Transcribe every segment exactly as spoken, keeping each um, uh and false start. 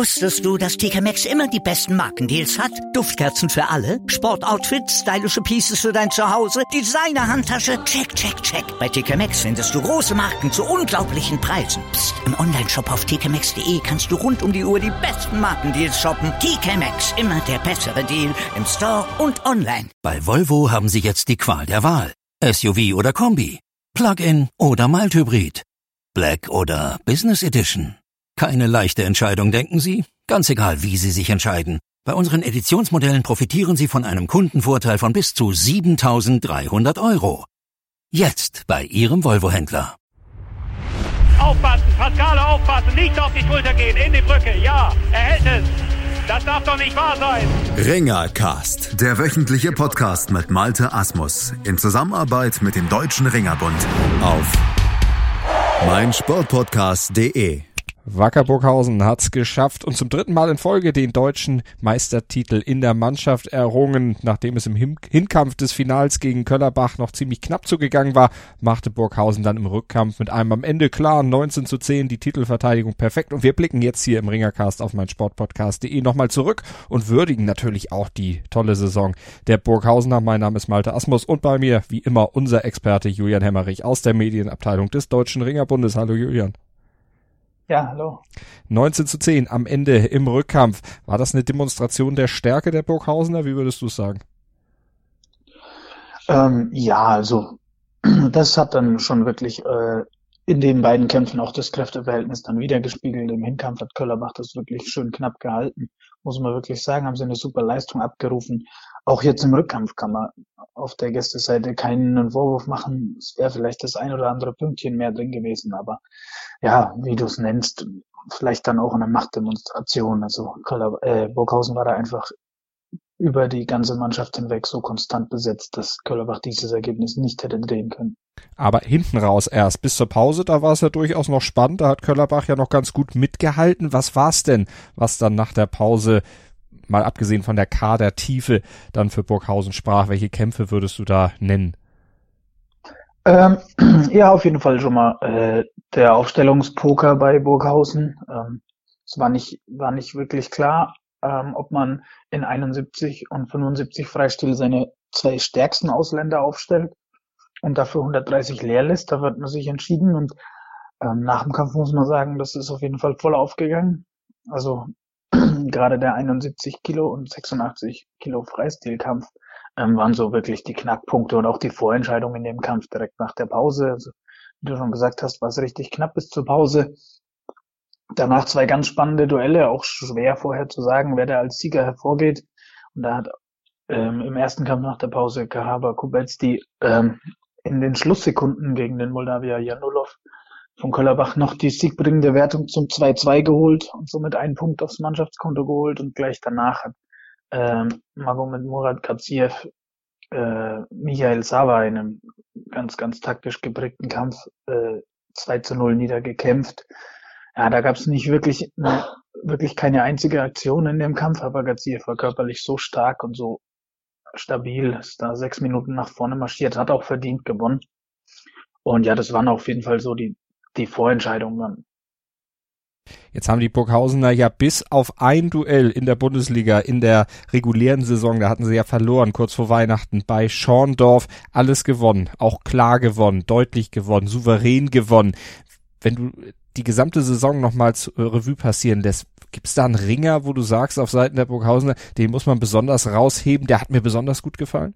Wusstest du, dass T K Maxx immer die besten Markendeals hat? Duftkerzen für alle, Sportoutfits, stylische Pieces für dein Zuhause, Designer-Handtasche, check, check, check. Bei T K Maxx findest du große Marken zu unglaublichen Preisen. Psst. Im Onlineshop auf t k maxx punkt d e kannst du rund um die Uhr die besten Markendeals shoppen. T K Maxx, immer der bessere Deal im Store und online. Bei Volvo haben Sie jetzt die Qual der Wahl. S U V oder Kombi, Plug-in oder Mild-Hybrid, Black oder Business Edition. Keine leichte Entscheidung, denken Sie? Ganz egal, wie Sie sich entscheiden. Bei unseren Editionsmodellen profitieren Sie von einem Kundenvorteil von bis zu siebentausenddreihundert Euro. Jetzt bei Ihrem Volvo-Händler. Aufpassen, Pascale, aufpassen, nicht auf die Schulter gehen, in die Brücke, ja, er hält es. Das darf doch nicht wahr sein. Ringercast, der wöchentliche Podcast mit Malte Asmus in Zusammenarbeit mit dem Deutschen Ringerbund auf meinsportpodcast punkt de. Wacker Burghausen hat's geschafft und zum dritten Mal in Folge den deutschen Meistertitel in der Mannschaft errungen. Nachdem es im Hinkampf des Finals gegen Köllerbach noch ziemlich knapp zugegangen war, machte Burghausen dann im Rückkampf mit einem am Ende klaren neunzehn zu zehn die Titelverteidigung perfekt. Und wir blicken jetzt hier im Ringercast auf meinsportpodcast punkt de nochmal zurück und würdigen natürlich auch die tolle Saison der Burghausener. Mein Name ist Malte Asmus und bei mir wie immer unser Experte Julian Hemmerich aus der Medienabteilung des Deutschen Ringerbundes. Hallo Julian. Ja, hallo. neunzehn zu zehn am Ende im Rückkampf. War das eine Demonstration der Stärke der Burghausener? Wie würdest du es sagen? Ähm, ja, also das hat dann schon wirklich äh, in den beiden Kämpfen auch das Kräfteverhältnis dann wiedergespiegelt. Im Hinkampf hat Köllerbach das wirklich schön knapp gehalten. Muss man wirklich sagen, haben sie eine super Leistung abgerufen. Auch jetzt im Rückkampf kann man auf der Gästeseite keinen Vorwurf machen. Es wäre vielleicht das ein oder andere Pünktchen mehr drin gewesen, aber ja, wie du es nennst, vielleicht dann auch eine Machtdemonstration. Also Köller, äh, Burghausen war da einfach über die ganze Mannschaft hinweg so konstant besetzt, dass Köllerbach dieses Ergebnis nicht hätte drehen können. Aber hinten raus erst, bis zur Pause, da war es ja durchaus noch spannend, da hat Köllerbach ja noch ganz gut mitgehalten. Was war's denn, was dann nach der Pause, mal abgesehen von der Kadertiefe, dann für Burghausen sprach? Welche Kämpfe würdest du da nennen? Ähm, ja, auf jeden Fall schon mal äh, der Aufstellungspoker bei Burghausen. Ähm, es war nicht, war nicht wirklich klar, ähm, ob man in einundsiebzig und fünfundsiebzig Freistil seine zwei stärksten Ausländer aufstellt und dafür hundertdreißig leer lässt. Da wird man sich entschieden und ähm, nach dem Kampf muss man sagen, das ist auf jeden Fall voll aufgegangen. Also gerade der einundsiebzig Kilo und sechsundachtzig Kilo Freistilkampf ähm, waren so wirklich die Knackpunkte und auch die Vorentscheidung in dem Kampf direkt nach der Pause. Also, wie du schon gesagt hast, war es richtig knapp bis zur Pause. Danach zwei ganz spannende Duelle, auch schwer vorher zu sagen, wer da als Sieger hervorgeht. Und da hat ähm, im ersten Kampf nach der Pause Kahaba Kubetski ähm, in den Schlusssekunden gegen den Moldawier Janulov von Köllerbach noch die siegbringende Wertung zum zwei zwei geholt und somit einen Punkt aufs Mannschaftskonto geholt. Und gleich danach hat ähm, Magomed Murat Gadziev äh, Michael Sava in einem ganz, ganz taktisch geprägten Kampf äh, zwei zu null niedergekämpft. Ja, da gab es nicht wirklich eine, wirklich keine einzige Aktion in dem Kampf, aber Gadziev war körperlich so stark und so stabil, ist da sechs Minuten nach vorne marschiert, hat auch verdient gewonnen. Und ja, das waren auf jeden Fall so die die Vorentscheidungen dann. Jetzt haben die Burghausener ja bis auf ein Duell in der Bundesliga in der regulären Saison, da hatten sie ja verloren, kurz vor Weihnachten, bei Schorndorf, alles gewonnen, auch klar gewonnen, deutlich gewonnen, souverän gewonnen. Wenn du die gesamte Saison nochmal zur Revue passieren lässt, gibt es da einen Ringer, wo du sagst, auf Seiten der Burghausener, den muss man besonders rausheben, der hat mir besonders gut gefallen?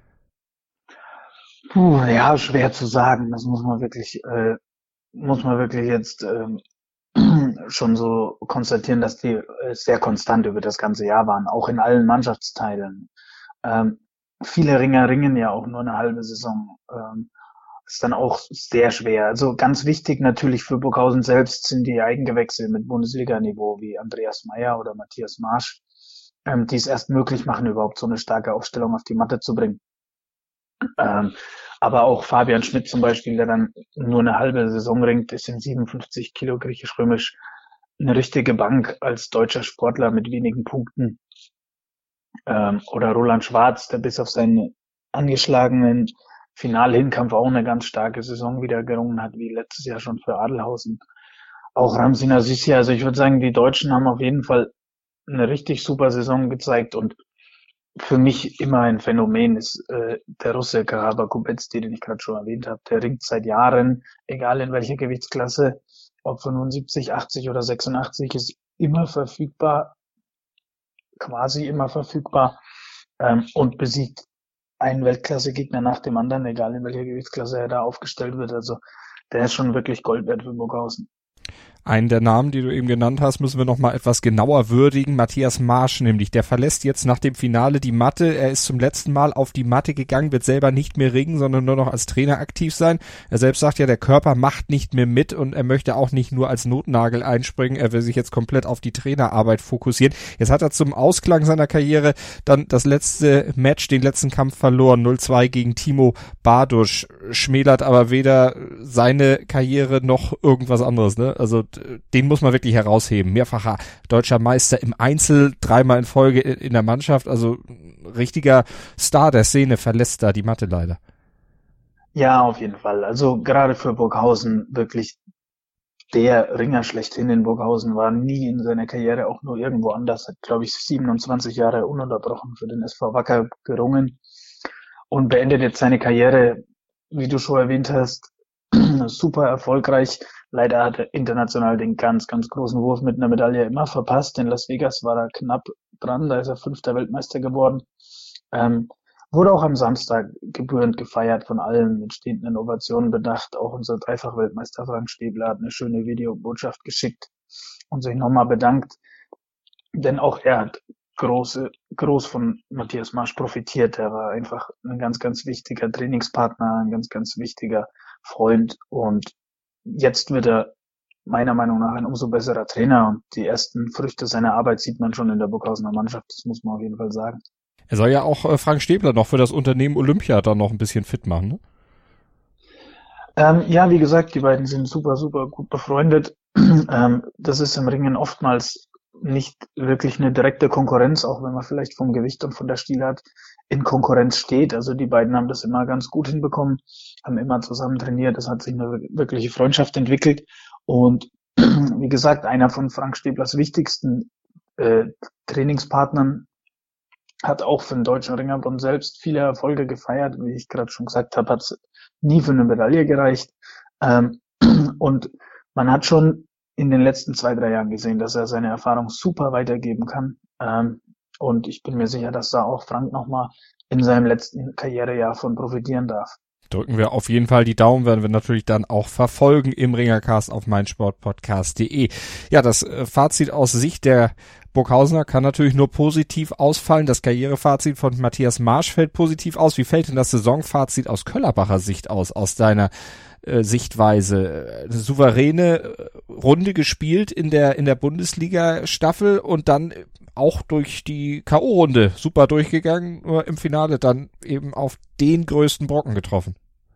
Puh, ja, schwer zu sagen, das muss man wirklich äh, muss man wirklich jetzt ähm, schon so konstatieren, dass die äh, sehr konstant über das ganze Jahr waren, auch in allen Mannschaftsteilen. Ähm, viele Ringer ringen ja auch nur eine halbe Saison. Ähm, ist dann auch sehr schwer. Also ganz wichtig natürlich für Burghausen selbst sind die Eigengewächse mit Bundesliga-Niveau wie Andreas Meyer oder Matthias Marsch, ähm, die es erst möglich machen, überhaupt so eine starke Aufstellung auf die Matte zu bringen. Ähm, aber auch Fabian Schmidt zum Beispiel, der dann nur eine halbe Saison ringt, ist in siebenundfünfzig Kilo griechisch-römisch eine richtige Bank als deutscher Sportler mit wenigen Punkten. Ähm, oder Roland Schwarz, der bis auf seinen angeschlagenen Finalhinkampf auch eine ganz starke Saison wieder gerungen hat, wie letztes Jahr schon für Adelhausen. auch Ramsin Azizi. Also ich würde sagen, die Deutschen haben auf jeden Fall eine richtig super Saison gezeigt und für mich immer ein Phänomen ist äh, der Russe Karaba Kubetski, den ich gerade schon erwähnt habe. Der ringt seit Jahren, egal in welcher Gewichtsklasse, ob fünfundsiebzig, achtzig oder sechsundachtzig, ist immer verfügbar, quasi immer verfügbar ähm, und besiegt einen Weltklasse-Gegner nach dem anderen, egal in welcher Gewichtsklasse er da aufgestellt wird. Also der ist schon wirklich Gold wert für Burghausen. Einen der Namen, die du eben genannt hast, müssen wir noch mal etwas genauer würdigen. Matthias Marsch nämlich, der verlässt jetzt nach dem Finale die Matte. Er ist zum letzten Mal auf die Matte gegangen, wird selber nicht mehr ringen, sondern nur noch als Trainer aktiv sein. Er selbst sagt ja, der Körper macht nicht mehr mit und er möchte auch nicht nur als Notnagel einspringen. Er will sich jetzt komplett auf die Trainerarbeit fokussieren. Jetzt hat er zum Ausklang seiner Karriere dann das letzte Match, den letzten Kampf verloren, null zwei gegen Timo Bardusch. Schmälert aber weder seine Karriere noch irgendwas anderes, ne? Also den muss man wirklich herausheben. Mehrfacher deutscher Meister im Einzel, dreimal in Folge in der Mannschaft. Also richtiger Star der Szene verlässt da die Matte leider. Ja, auf jeden Fall. Also gerade für Burghausen wirklich der Ringer schlechthin in Burghausen, war nie in seiner Karriere auch nur irgendwo anders. Hat, glaube ich, siebenundzwanzig Jahre ununterbrochen für den S V Wacker gerungen und beendet jetzt seine Karriere, wie du schon erwähnt hast, super erfolgreich. Leider hat er international den ganz, ganz großen Wurf mit einer Medaille immer verpasst. In Las Vegas war er knapp dran, da ist er fünfter Weltmeister geworden. Ähm, wurde auch am Samstag gebührend gefeiert, von allen mit stehenden Ovationen bedacht. Auch unser Dreifach-Weltmeister Frank Stäbler hat eine schöne Videobotschaft geschickt und sich nochmal bedankt. Denn auch er hat große, groß von Matthias Marsch profitiert. Er war einfach ein ganz, ganz wichtiger Trainingspartner, ein ganz, ganz wichtiger Freund und jetzt wird er meiner Meinung nach ein umso besserer Trainer und die ersten Früchte seiner Arbeit sieht man schon in der Burghausener Mannschaft, das muss man auf jeden Fall sagen. Er soll ja auch äh, Frank Stäbler noch für das Unternehmen Olympia dann noch ein bisschen fit machen, ne? Ähm, ja, wie gesagt, die beiden sind super, super gut befreundet. ähm, das ist im Ringen oftmals nicht wirklich eine direkte Konkurrenz, auch wenn man vielleicht vom Gewicht und von der Stilart in Konkurrenz steht. Also die beiden haben das immer ganz gut hinbekommen, haben immer zusammen trainiert. Es hat sich eine wirkliche Freundschaft entwickelt. Und wie gesagt, einer von Frank Stäblers wichtigsten äh, Trainingspartnern hat auch für den Deutschen Ringerbund selbst viele Erfolge gefeiert. Wie ich gerade schon gesagt habe, hat es nie für eine Medaille gereicht. Ähm, und man hat schon in den letzten zwei, drei Jahren gesehen, dass er seine Erfahrung super weitergeben kann. Ähm, und ich bin mir sicher, dass da auch Frank nochmal in seinem letzten Karrierejahr von profitieren darf. Drücken wir auf jeden Fall die Daumen, werden wir natürlich dann auch verfolgen im Ringercast auf meinsportpodcast punkt de. Ja, das Fazit aus Sicht der Burghausener kann natürlich nur positiv ausfallen. Das Karrierefazit von Matthias Marsch fällt positiv aus. Wie fällt denn das Saisonfazit aus Köllerbacher Sicht aus, aus deiner äh, Sichtweise? Eine souveräne Runde gespielt in der in der Bundesliga-Staffel und dann auch durch die K O-Runde super durchgegangen, nur im Finale dann eben auf den größten Brocken getroffen.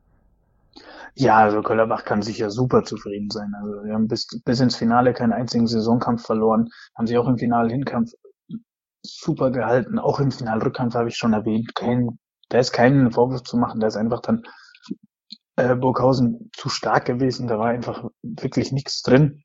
Ja, also Köllerbach kann sicher super zufrieden sein. Also wir haben bis, bis ins Finale keinen einzigen Saisonkampf verloren, haben sich auch im Finale-Hinkampf super gehalten. Auch im Finalrückkampf habe ich schon erwähnt, kein, da ist keinen Vorwurf zu machen, da ist einfach dann äh, Burghausen zu stark gewesen, da war einfach wirklich nichts drin.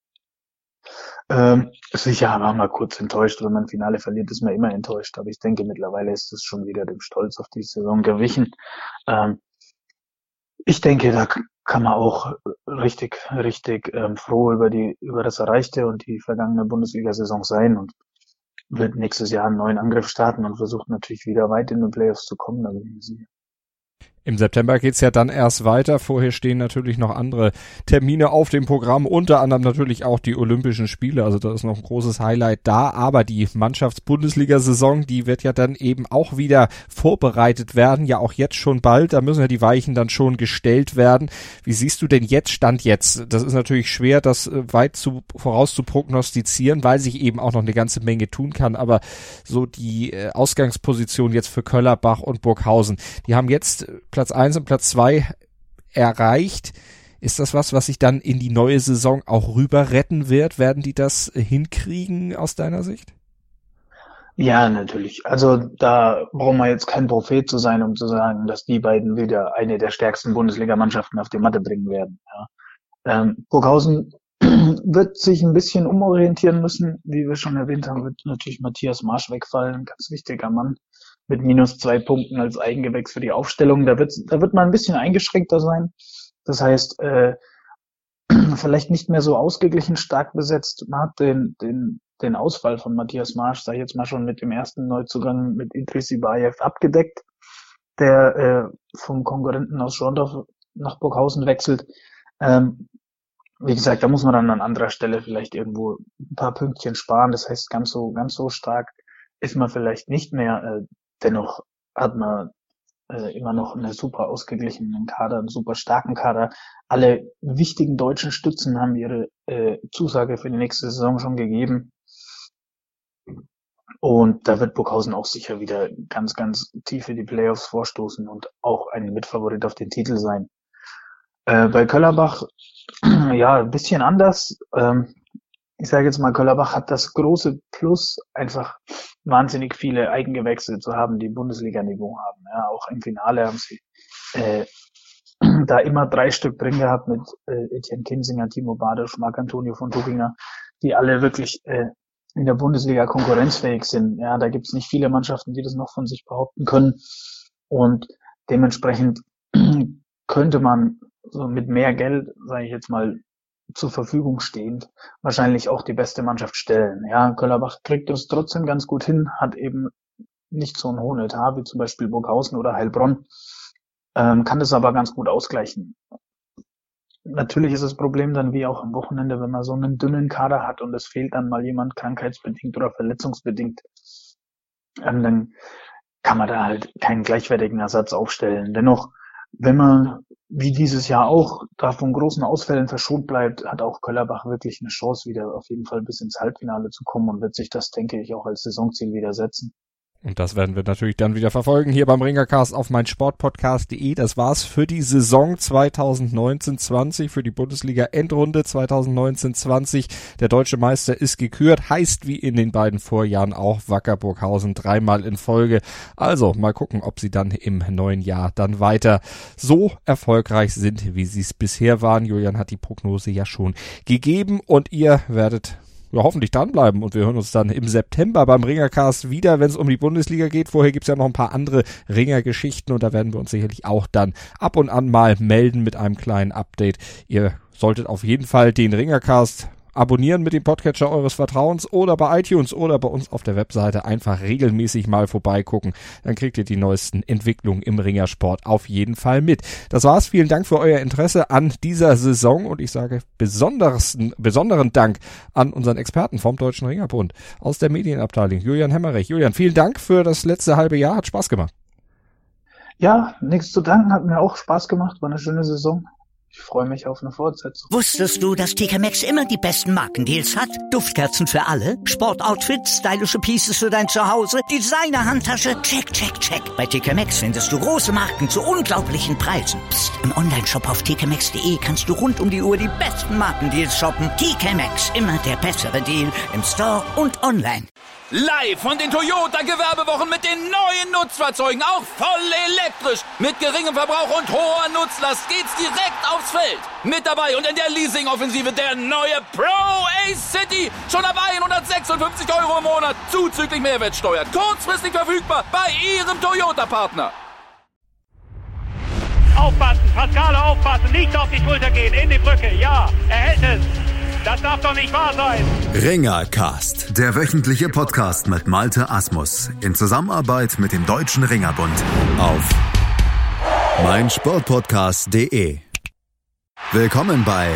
Ähm, sicher war man kurz enttäuscht, wenn man im Finale verliert, ist man immer enttäuscht, aber ich denke, mittlerweile ist es schon wieder dem Stolz auf die Saison gewichen. Ähm, ich denke, da kann man auch richtig, richtig ähm, froh über die, über das Erreichte und die vergangene Bundesliga-Saison sein und wird nächstes Jahr einen neuen Angriff starten und versucht natürlich wieder weit in den Playoffs zu kommen, da bin ich mir sicher. Im September geht's ja dann erst weiter. Vorher stehen natürlich noch andere Termine auf dem Programm, unter anderem natürlich auch die Olympischen Spiele. Also da ist noch ein großes Highlight da. Aber die Mannschafts-Bundesliga-Saison, die wird ja dann eben auch wieder vorbereitet werden. Ja, auch jetzt schon bald. Da müssen ja die Weichen dann schon gestellt werden. Wie siehst du denn jetzt, Stand jetzt? Das ist natürlich schwer, das weit zu, voraus zu prognostizieren, weil sich eben auch noch eine ganze Menge tun kann. Aber so die Ausgangsposition jetzt für Köllerbach und Burghausen, die haben jetzt Platz eins und Platz zwei erreicht. Ist das was, was sich dann in die neue Saison auch rüber retten wird? Werden die das hinkriegen aus deiner Sicht? Ja, natürlich. Also da brauchen wir jetzt kein Prophet zu sein, um zu sagen, dass die beiden wieder eine der stärksten Bundesligamannschaften auf die Matte bringen werden. Ja. Ähm, Burghausen wird sich ein bisschen umorientieren müssen. Wie wir schon erwähnt haben, wird natürlich Matthias Marsch wegfallen, ganz wichtiger Mann mit minus zwei Punkten als Eigengewächs für die Aufstellung. Da wird, da wird man ein bisschen eingeschränkter sein. Das heißt, äh, vielleicht nicht mehr so ausgeglichen stark besetzt. Man hat den, den, den Ausfall von Matthias Marsch, sag ich jetzt mal, schon mit dem ersten Neuzugang mit Idris Ibayev abgedeckt, der äh, vom Konkurrenten aus Schorndorf nach Burghausen wechselt. Ähm, wie gesagt, da muss man dann an anderer Stelle vielleicht irgendwo ein paar Pünktchen sparen. Das heißt, ganz so, ganz so stark ist man vielleicht nicht mehr. Äh, dennoch hat man äh, immer noch einen super ausgeglichenen Kader, einen super starken Kader. Alle wichtigen deutschen Stützen haben ihre äh, Zusage für die nächste Saison schon gegeben. Und da wird Burghausen auch sicher wieder ganz, ganz tief in die Playoffs vorstoßen und auch ein Mitfavorit auf den Titel sein. Äh, bei Köllerbach, ja, ein bisschen anders. Ähm, ich sage jetzt mal, Köllerbach hat das große Plus, einfach wahnsinnig viele Eigengewächse zu haben, die Bundesliga-Niveau haben. Ja, auch im Finale haben sie äh, da immer drei Stück drin gehabt mit äh, Etienne Kinsinger, Timo Badisch, Marc-Antonio von Tuchinger, die alle wirklich äh, in der Bundesliga konkurrenzfähig sind. Ja, da gibt's nicht viele Mannschaften, die das noch von sich behaupten können. Und dementsprechend könnte man so mit mehr Geld, sage ich jetzt mal, zur Verfügung stehend, wahrscheinlich auch die beste Mannschaft stellen. Ja, Köllerbach kriegt das trotzdem ganz gut hin, hat eben nicht so einen hohen Etat wie zum Beispiel Burghausen oder Heilbronn, ähm, kann das aber ganz gut ausgleichen. Natürlich ist das Problem dann wie auch am Wochenende, wenn man so einen dünnen Kader hat und es fehlt dann mal jemand krankheitsbedingt oder verletzungsbedingt, ähm, dann kann man da halt keinen gleichwertigen Ersatz aufstellen. Dennoch, wenn man wie dieses Jahr auch da von großen Ausfällen verschont bleibt, hat auch Köllerbach wirklich eine Chance, wieder auf jeden Fall bis ins Halbfinale zu kommen und wird sich das, denke ich, auch als Saisonziel wieder setzen. Und das werden wir natürlich dann wieder verfolgen hier beim Ringercast auf meinsportpodcast punkt de. Das war's für die Saison zwanzig neunzehn zwanzig, für die Bundesliga-Endrunde zwanzig neunzehn zwanzig. Der deutsche Meister ist gekürt, heißt wie in den beiden Vorjahren auch Wacker Burghausen dreimal in Folge. Also mal gucken, ob sie dann im neuen Jahr dann weiter so erfolgreich sind, wie sie es bisher waren. Julian hat die Prognose ja schon gegeben und ihr werdet ja, hoffentlich dranbleiben und wir hören uns dann im September beim Ringercast wieder, wenn es um die Bundesliga geht. Vorher gibt's ja noch ein paar andere Ringergeschichten und da werden wir uns sicherlich auch dann ab und an mal melden mit einem kleinen Update. Ihr solltet auf jeden Fall den Ringercast abonnieren mit dem Podcatcher eures Vertrauens oder bei iTunes oder bei uns auf der Webseite einfach regelmäßig mal vorbeigucken. Dann kriegt ihr die neuesten Entwicklungen im Ringersport auf jeden Fall mit. Das war's. Vielen Dank für euer Interesse an dieser Saison und ich sage besondersten, besonderen Dank an unseren Experten vom Deutschen Ringerbund aus der Medienabteilung, Julian Hemmerich. Julian, vielen Dank für das letzte halbe Jahr. Hat Spaß gemacht. Ja, nichts zu danken. Hat mir auch Spaß gemacht. War eine schöne Saison. Ich freue mich auf eine Fortsetzung. Wusstest du, dass T K Maxx immer die besten Markendeals hat? Duftkerzen für alle, Sportoutfits, stylische Pieces für dein Zuhause, Designer-Handtasche, check, check, check. Bei T K Maxx findest du große Marken zu unglaublichen Preisen. Psst. Im Onlineshop auf t k maxx punkt de kannst du rund um die Uhr die besten Markendeals shoppen. T K Maxx, immer der bessere Deal im Store und online. Live von den Toyota-Gewerbewochen mit den neuen Nutzfahrzeugen, auch voll elektrisch. Mit geringem Verbrauch und hoher Nutzlast geht's direkt aufs Feld. Mit dabei und in der Leasing-Offensive der neue Pro-Ace-City. Schon ab hundertsechsundfünfzig Euro im Monat, zuzüglich Mehrwertsteuer. Kurzfristig verfügbar bei Ihrem Toyota-Partner. Aufpassen, Pascale, aufpassen, nicht auf die Schulter gehen, in die Brücke, ja, er hält es. Das darf doch nicht wahr sein. Ringercast, der wöchentliche Podcast mit Malte Asmus in Zusammenarbeit mit dem Deutschen Ringerbund auf meinsportpodcast punkt de. Willkommen bei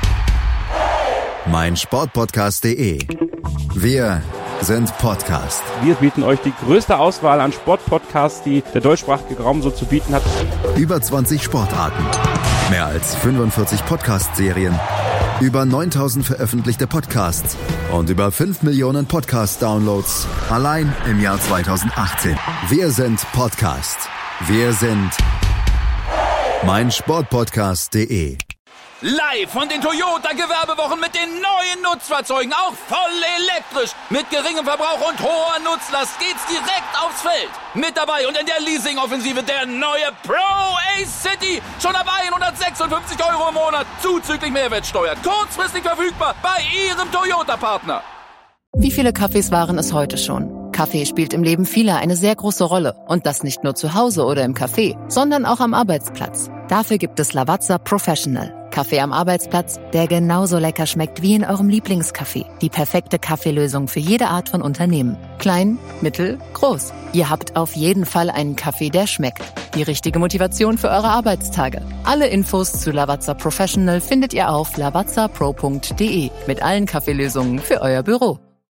meinsportpodcast punkt de. Wir sind Podcast. Wir bieten euch die größte Auswahl an Sportpodcasts, die der deutschsprachige Raum so zu bieten hat. Über zwanzig Sportarten, mehr als fünfundvierzig Podcast-Serien, über neuntausend veröffentlichte Podcasts und über fünf Millionen Podcast-Downloads allein im Jahr zweitausendachtzehn. Wir sind Podcast. Wir sind meinsportpodcast punkt de. Live von den Toyota Gewerbewochen mit den neuen Nutzfahrzeugen, auch voll elektrisch. Mit geringem Verbrauch und hoher Nutzlast geht's direkt aufs Feld. Mit dabei und in der Leasing-Offensive der neue Pro A-City. Schon ab hundertsechsundfünfzig Euro im Monat, zuzüglich Mehrwertsteuer. Kurzfristig verfügbar bei Ihrem Toyota-Partner. Wie viele Kaffees waren es heute schon? Kaffee spielt im Leben vieler eine sehr große Rolle. Und das nicht nur zu Hause oder im Café, sondern auch am Arbeitsplatz. Dafür gibt es Lavazza Professional. Kaffee am Arbeitsplatz, der genauso lecker schmeckt wie in eurem Lieblingscafé. Die perfekte Kaffeelösung für jede Art von Unternehmen. Klein, mittel, groß. Ihr habt auf jeden Fall einen Kaffee, der schmeckt. Die richtige Motivation für eure Arbeitstage. Alle Infos zu Lavazza Professional findet ihr auf lavazza pro punkt de mit allen Kaffeelösungen für euer Büro.